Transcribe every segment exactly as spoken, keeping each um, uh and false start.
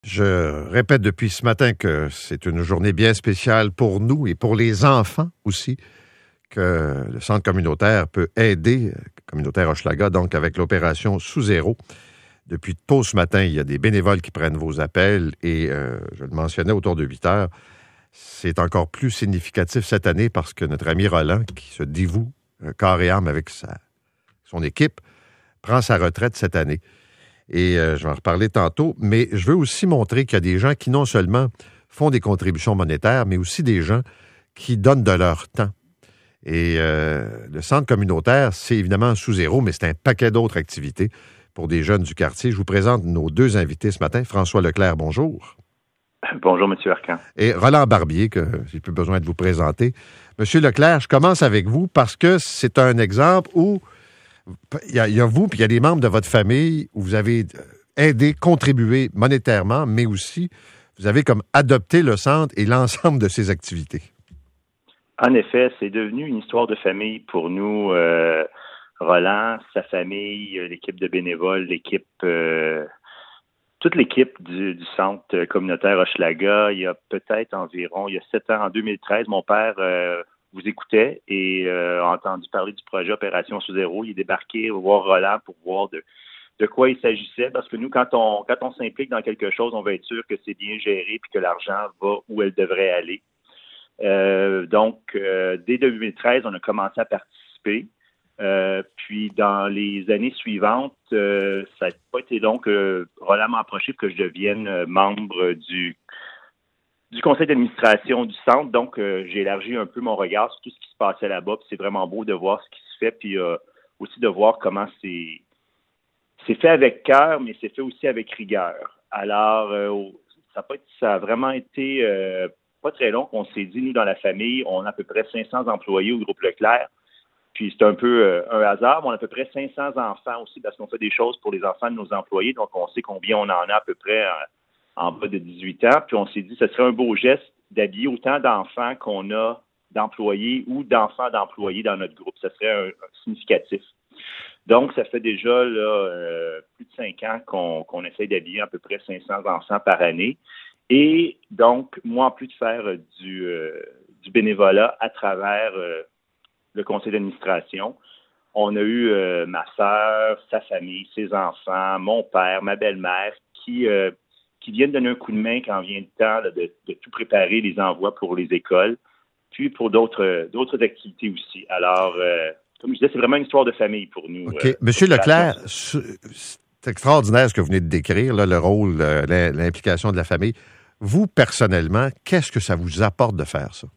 Je répète depuis ce matin que c'est une journée bien spéciale pour nous et pour les enfants aussi, que le centre communautaire peut aider, communautaire Hochelaga, donc avec l'opération Sous Zéro. Depuis tôt ce matin, il y a des bénévoles qui prennent vos appels et euh, je le mentionnais autour de huit heures, c'est encore plus significatif cette année parce que notre ami Roland, qui se dévoue euh, corps et âme avec sa, son équipe, prend sa retraite cette année. Et euh, je vais en reparler tantôt, mais je veux aussi montrer qu'il y a des gens qui non seulement font des contributions monétaires, mais aussi des gens qui donnent de leur temps. Et euh, le centre communautaire, c'est évidemment Sous Zéro, mais c'est un paquet d'autres activités pour des jeunes du quartier. Je vous présente nos deux invités ce matin. François Leclerc, bonjour. Bonjour, M. Arcan. Et Roland Barbier, que j'ai plus besoin de vous présenter. M. Leclerc, je commence avec vous parce que c'est un exemple où il y a, il y a vous, puis il y a des membres de votre famille où vous avez aidé, contribué monétairement, mais aussi vous avez comme adopté le centre et l'ensemble de ses activités. En effet, c'est devenu une histoire de famille pour nous. Euh, Roland, sa famille, l'équipe de bénévoles, l'équipe, euh, toute l'équipe du, du centre communautaire Hochelaga. Il y a peut-être environ, il y a sept ans, en deux mille treize, mon père euh, vous écoutait et euh, a entendu parler du projet Opération Sous Zéro. Il est débarqué voir Roland pour voir de, de quoi il s'agissait. Parce que nous, quand on, quand on s'implique dans quelque chose, on va être sûr que c'est bien géré et que l'argent va où elle devrait aller. Euh, donc, euh, dès deux mille treize, on a commencé à participer. Euh, puis, dans les années suivantes, euh, ça n'a pas été long que Roland m'a approché pour que je devienne membre du, du conseil d'administration du centre. Donc, euh, j'ai élargi un peu mon regard sur tout ce qui se passait là-bas. Puis c'est vraiment beau de voir ce qui se fait, puis euh, aussi de voir comment c'est, c'est fait avec cœur, mais c'est fait aussi avec rigueur. Alors, euh, ça, a pas, ça a vraiment été... Euh, pas très long qu'on s'est dit, nous, dans la famille, on a à peu près cinq cents employés au groupe Leclerc. Puis c'est un peu euh, un hasard, mais on a à peu près cinq cents enfants aussi parce qu'on fait des choses pour les enfants de nos employés. Donc, on sait combien on en a à peu près en, en bas de dix-huit ans. Puis on s'est dit, ce serait un beau geste d'habiller autant d'enfants qu'on a d'employés ou d'enfants d'employés dans notre groupe. Ça serait un, un significatif. Donc, ça fait déjà là, euh, plus de cinq ans qu'on, qu'on essaie d'habiller à peu près cinq cents enfants par année. Et donc, moi, en plus de faire euh, du, euh, du bénévolat à travers euh, le conseil d'administration, on a eu euh, ma sœur, sa famille, ses enfants, mon père, ma belle-mère, qui, euh, qui viennent donner un coup de main quand vient le temps là, de, de tout préparer, les envois pour les écoles, puis pour d'autres, d'autres activités aussi. Alors, euh, comme je disais, c'est vraiment une histoire de famille pour nous. OK. Euh, Monsieur Leclerc, c'est extraordinaire ce que vous venez de décrire, là, le rôle, euh, l'implication de la famille. Vous, personnellement, qu'est-ce que ça vous apporte de faire ça?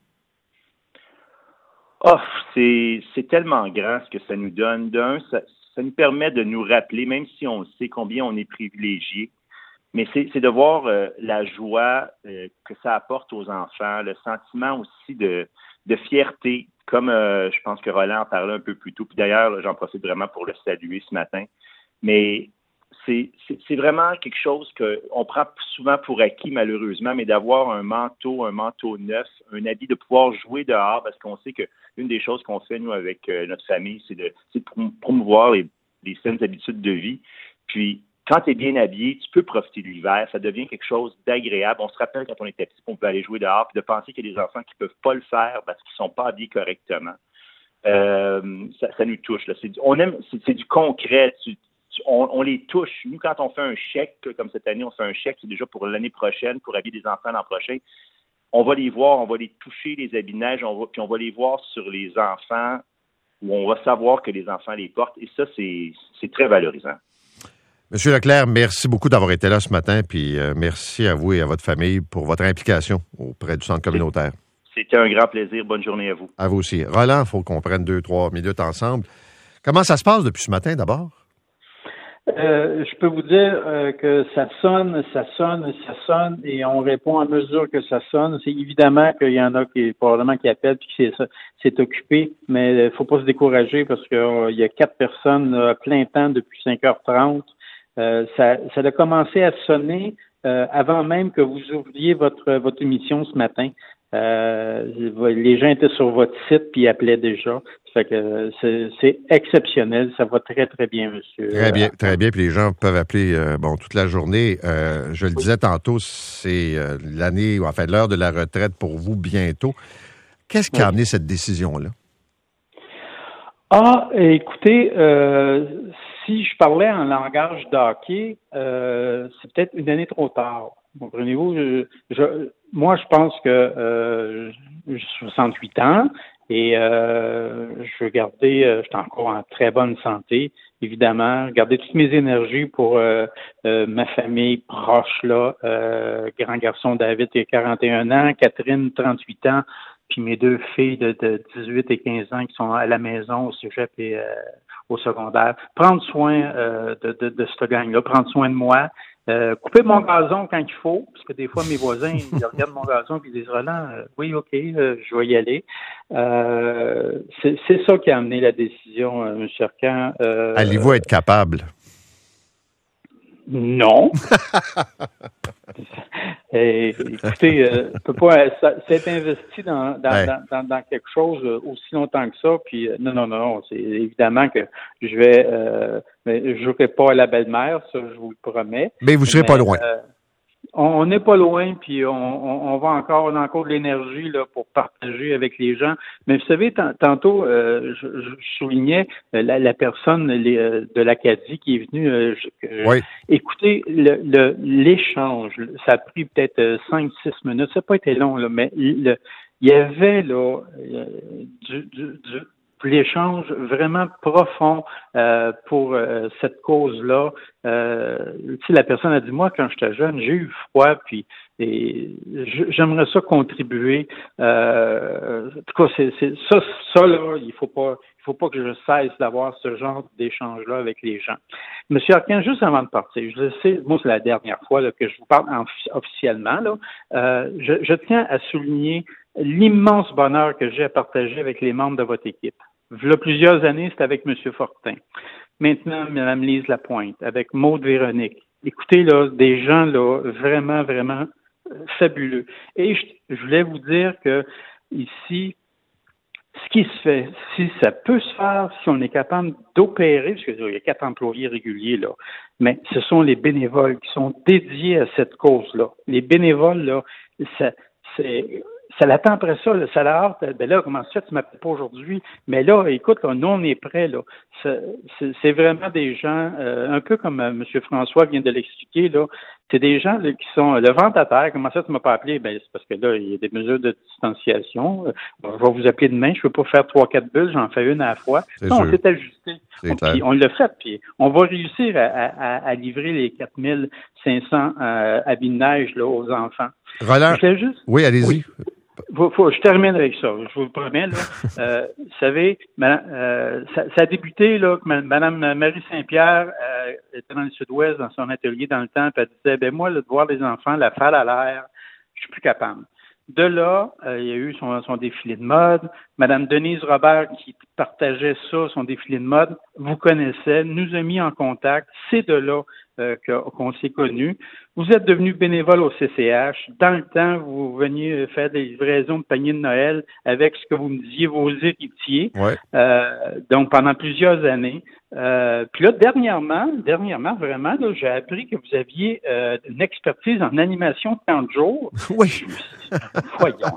Oh, c'est, c'est tellement grand ce que ça nous donne. D'un, ça, ça nous permet de nous rappeler, même si on sait combien on est privilégié, mais c'est, c'est de voir euh, la joie euh, que ça apporte aux enfants, le sentiment aussi de, de fierté, comme euh, je pense que Roland en parlait un peu plus tôt. Puis d'ailleurs, là, j'en profite vraiment pour le saluer ce matin. Mais C'est, c'est, c'est vraiment quelque chose qu'on prend souvent pour acquis, malheureusement, mais d'avoir un manteau, un manteau neuf, un habit, de pouvoir jouer dehors, parce qu'on sait qu'une des choses qu'on fait, nous, avec euh, notre famille, c'est de, c'est de promouvoir les, les saines habitudes de vie. Puis, quand tu es bien habillé, tu peux profiter de l'hiver. Ça devient quelque chose d'agréable. On se rappelle quand on était petit qu'on peut aller jouer dehors, puis de penser qu'il y a des enfants qui ne peuvent pas le faire parce qu'ils ne sont pas habillés correctement. Euh, ça, ça nous touche. Là. C'est, on aime, c'est, c'est du concret. Tu, On, on les touche. Nous, quand on fait un chèque, comme cette année, on fait un chèque, c'est déjà pour l'année prochaine, pour habiller des enfants l'an prochain. On va les voir, on va les toucher, les habits de neige, on va, puis on va les voir sur les enfants, où on va savoir que les enfants les portent. Et ça, c'est, c'est très valorisant. Monsieur Leclerc, merci beaucoup d'avoir été là ce matin, puis euh, merci à vous et à votre famille pour votre implication auprès du centre communautaire. C'était un grand plaisir. Bonne journée à vous. À vous aussi. Roland, il faut qu'on prenne deux, trois minutes ensemble. Comment ça se passe depuis ce matin, d'abord? Euh, je peux vous dire euh, que ça sonne, ça sonne, ça sonne, et on répond à mesure que ça sonne. C'est évidemment qu'il y en a qui probablement qui appellent puis qui c'est, c'est occupé, mais il faut pas se décourager parce qu'il euh, y a quatre personnes à plein temps depuis cinq heures trente. Euh, ça, ça a commencé à sonner euh, avant même que vous ouvriez votre votre émission ce matin. Euh, les gens étaient sur votre site puis ils appelaient déjà. Fait que c'est, c'est exceptionnel. Ça va très, très bien, monsieur. Très bien, très bien. Puis les gens peuvent appeler euh, bon toute la journée. Euh, je le oui. disais tantôt, c'est euh, l'année, ou en fait l'heure de la retraite pour vous bientôt. Qu'est-ce qui a oui. amené cette décision-là? Ah, écoutez, euh, si je parlais en langage d'hockey, euh, c'est peut-être une année trop tard. Comprenez-vous? Je, je, moi, je pense que euh, j'ai soixante-huit ans et euh, je veux garder, euh, je suis encore en très bonne santé, évidemment, garder toutes mes énergies pour euh, euh, ma famille proche, là, euh, grand garçon David qui a quarante et un ans, Catherine, trente-huit ans, puis mes deux filles de, de dix-huit et quinze ans qui sont à la maison, au cégep et euh, au secondaire. Prendre soin euh, de, de, de cette gang-là, prendre soin de moi, euh, couper mon gazon quand il faut, parce que des fois, mes voisins, ils regardent mon gazon et ils disent « Roland, euh, oui, OK, euh, je vais y aller. Euh, » c'est, c'est ça qui a amené la décision, euh, M. Arcan. Euh, Allez-vous être capable? Non. Et, écoutez, euh, je peux pas s'être investi dans, dans, ouais. dans, dans, dans quelque chose aussi longtemps que ça. Puis euh, non, non, non, c'est évidemment que je vais, euh, mais je jouerai pas à la belle-mère, ça, je vous le promets. Mais vous serez mais, pas loin. Euh, on n'est pas loin, puis on, on, on va encore, on a encore de l'énergie là pour partager avec les gens. Mais vous savez, t- tantôt, euh, je, je soulignais la, la personne les, de l'Acadie qui est venue. Euh, je, oui. Écoutez, le, le, l'échange, ça a pris peut-être cinq six minutes. Ça n'a pas été long, là, mais le, il y avait là du, du, du l'échange vraiment profond euh, pour euh, cette cause-là. Euh, tu sais, la personne a dit, moi, quand j'étais jeune, j'ai eu froid, puis et j'aimerais ça contribuer. Euh, en tout cas, c'est, c'est ça, ça là, il faut pas, il faut pas que je cesse d'avoir ce genre d'échange-là avec les gens. Monsieur Arcan, juste avant de partir, je sais, moi, c'est la dernière fois là, que je vous parle en, officiellement. Là, euh, je, je tiens à souligner l'immense bonheur que j'ai à partager avec les membres de votre équipe. Il y a plusieurs années, c'était avec M. Fortin. Maintenant, Mme Lise Lapointe, avec Maude Véronique. Écoutez, là, des gens, là, vraiment, vraiment fabuleux. Et je, je voulais vous dire que ici, ce qui se fait, si ça peut se faire, si on est capable d'opérer, parce qu'il y a quatre employés réguliers, là, mais ce sont les bénévoles qui sont dédiés à cette cause-là. Les bénévoles, là, ça, c'est... Ça l'attend après ça, là, ça la hâte. Ben là, comment ça, tu m'appelles pas aujourd'hui? Mais là, écoute, là, nous, on est prêts, là. C'est, c'est, c'est vraiment des gens, euh, un peu comme euh, M. François vient de l'expliquer, là. C'est des gens là, qui sont le ventre à terre. Comment ça, tu m'as pas appelé? Ben, c'est parce que là, il y a des mesures de distanciation. Je vais vous appeler demain. Je peux pas faire trois, quatre bulles. J'en fais une à la fois. Non, on s'est ajusté. On, puis, on l'a fait. Puis on va réussir à, à, à livrer les quatre mille cinq cents euh, habits de neige là, aux enfants. Roland, juste... oui, allez-y. Oui. Faut, faut, je termine avec ça, je vous le promets. Là. Euh, vous savez, madame, euh, ça, ça a débuté là, que Mme Marie Saint-Pierre euh, était dans le Sud-Ouest, dans son atelier dans le temps, puis elle disait, ben moi, là, de voir les enfants, la falle à l'air, je suis plus capable. De là, euh, il y a eu son, son défilé de mode. Mme Denise Robert, qui partageait ça, son défilé de mode, vous connaissait, nous a mis en contact. C'est de là euh, qu'on s'est connus. Vous êtes devenu bénévole au C C H. Dans le temps, vous veniez faire des livraisons de paniers de Noël avec ce que vous me disiez, vos héritiers. Ouais. Euh, donc, pendant plusieurs années. Euh, puis là, dernièrement, dernièrement, vraiment, là, j'ai appris que vous aviez euh, une expertise en animation de quarante jours. Oui. Voyons.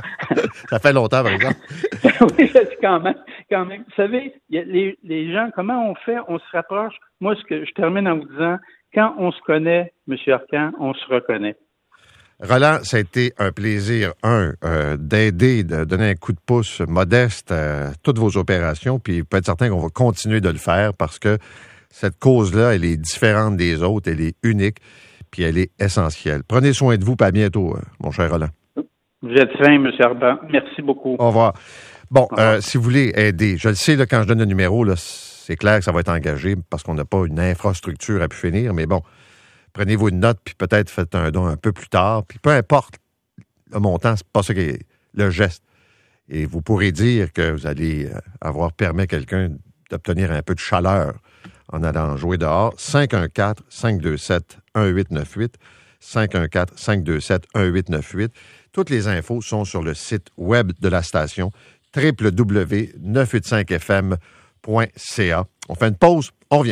Ça fait longtemps, par exemple. Oui, c'est quand même, quand même. Vous savez, y a les, les gens, comment on fait? On se rapproche. Moi, ce que je termine en vous disant, quand on se connaît, M. Arcan, on se reconnaît. Roland, ça a été un plaisir, un, euh, d'aider, de donner un coup de pouce modeste à toutes vos opérations, puis vous pouvez être certain qu'on va continuer de le faire parce que cette cause-là, elle est différente des autres, elle est unique, puis elle est essentielle. Prenez soin de vous, puis à bientôt, mon cher Roland. Vous êtes fin, M. Arban. Merci beaucoup. Au revoir. Bon, euh, si vous voulez aider, je le sais, là, quand je donne le numéro, là, c'est clair que ça va être engagé parce qu'on n'a pas une infrastructure à pu finir, mais bon, prenez-vous une note, puis peut-être faites un don un peu plus tard, puis peu importe le montant, c'est pas ça qui est le geste. Et vous pourrez dire que vous allez avoir permis à quelqu'un d'obtenir un peu de chaleur en allant jouer dehors. cinq un quatre, cinq deux sept, un huit neuf huit cinq un quatre, cinq deux sept, un huit neuf huit. Toutes les infos sont sur le site web de la station w w w point neuf cent quatre-vingt-cinq f m point c a. On fait une pause, on revient.